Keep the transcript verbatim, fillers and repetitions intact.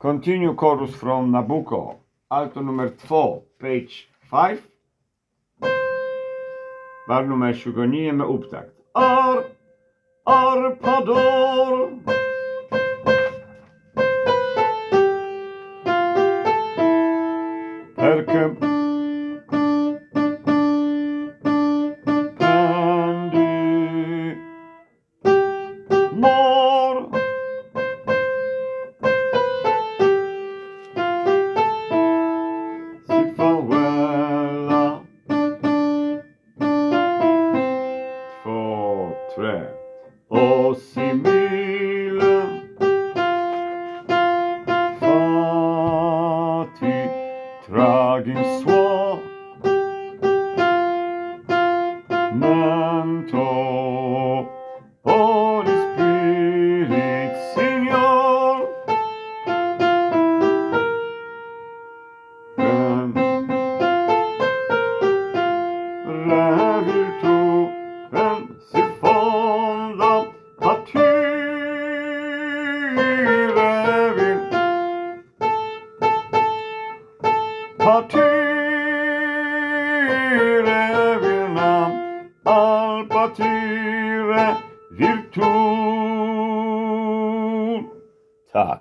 Continue chorus from Nabucco, alto number two, page five. Bar numer siódmy uptakt. Ar, arpador. Perkem. Pendi. Mor. Si favela. Två, tre. O simile. Fati. Tragin suo. Mento. Holy Spirit, Signor. Rem. Re virtu. Rem si fonda. Patire vir. Patire virnam. Al patire virtu. Tak.